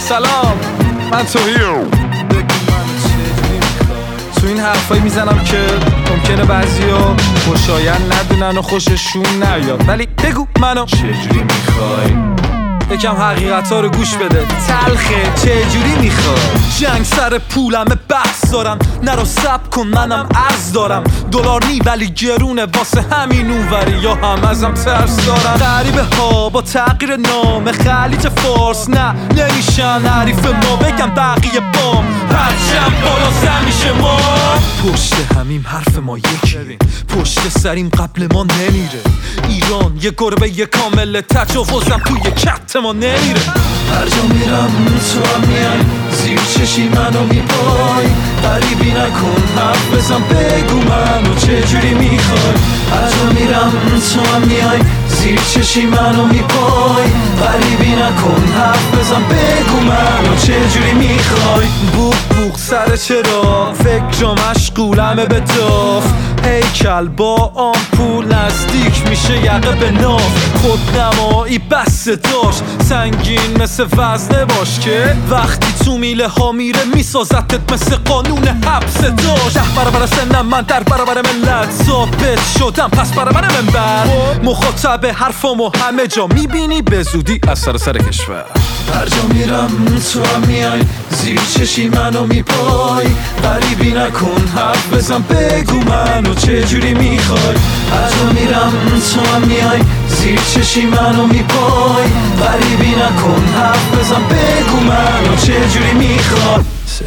سلام من توهیم. تو این حرفایی میزنم که ممکنه بعضیا خوشایند ندونن و خوششون نیاد، ولی بگو منو چجوری میخوای؟ یکم حقیقتا رو گوش بده، تلخه چجوری میخوای؟ جنگ سر پولمه بحث دارم، نرو سب کن منم عرض دارم. دلار نی ولی گرونه واسه همین اونوری، یا هم ازم ترس دارم. غریبه ها با تغییر نام خلیج فارس نه نمیشن حریف ما، بگم بقیه بام هرچند بالا سر میشه ما. پشت همیم حرف ما یکی، پشت سریم قبل ما نمیره. ایران یه گربه یه کامله، تجاوزم توی کت ما نمیره. هر جا میرم تو هم میای، زیر چشی منو میپای. غریبی نکن حرف بزن بگو منو چجوری میخوای. هر جا میرم تو هم میای، زیر چشی منو میپای. غریبی نکن حرف بزن بگو منو چجوری میخوای. بوق بوق سر چرا فکر مشغولمه به داف. هیکل با آمپول نزدیک میشه یقه به ناف. خودنمایی بسته داشت سنگین مثل وزنه باش که وقتی تو میله ها میره میسازتت مثل قانون حبس داشت. 10 برابر سنم من در برابر ملت ثابت شدم، پس برابر منبر مخاطب حرفامو همه جا میبینی به زودی از سر کشور. هر جا میرم تو هم میای، زیر چشی منو میپای. غریبی نکن حرف بزن بگو منو چجوری میخوای. هر جا میرم تو هم میای، زیر چشی منو میپای. غریبی نکن حرف بزن بگو منو چجوری میخوای.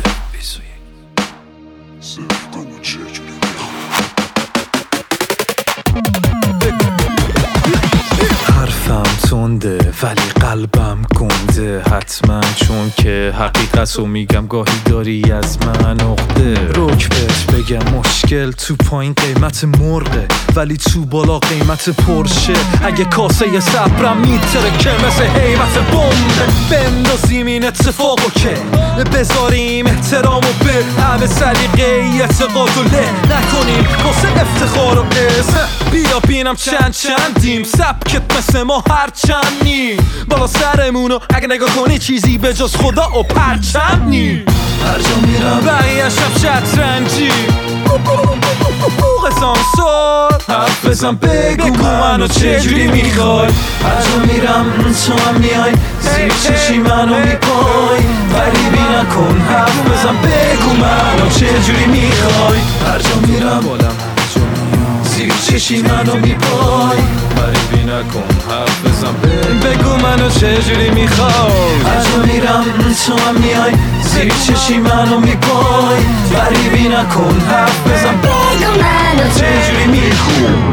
حرفم تنده ولی قلبم گنده، حتما چون که حقیقتو میگم گاهی داری از من عقده. رک بهت بگم مشکل تو پایین قیمت مرغه، ولی تو بالا قیمت پرشه. اگه کاسه صبرم میتره که مثل حیبت بمبه، بندازیم این اتفاقو که بذاریم احترامو به همه سلیقه اعتقادو له نکنیم واسه افتخار و اسم. بیا بینم چندیم سبکت مثل ما هرچند نی بالا سرمونو، اگه نگاه کنی چیزی به جز خدا و پرچم نی. هر جا میرم بقیه‌ش هم شطرنجی سانسور حرف بزن بگو منو چجوری میخوای. هر جا میرم تو هم میای، زیر چشی منو میپای. غریبی نکن حرف بزن بگو منو چجوری میخوای. هر جا میرم زیر چشی منو میپای. غریبی نکن حرف بزن بگو منو چجوری میخوای. هر جا میرم تو هم میای، زیر چشی منو میپای. غریبی نکن حرف بزن بگو منو چجوری میخوای.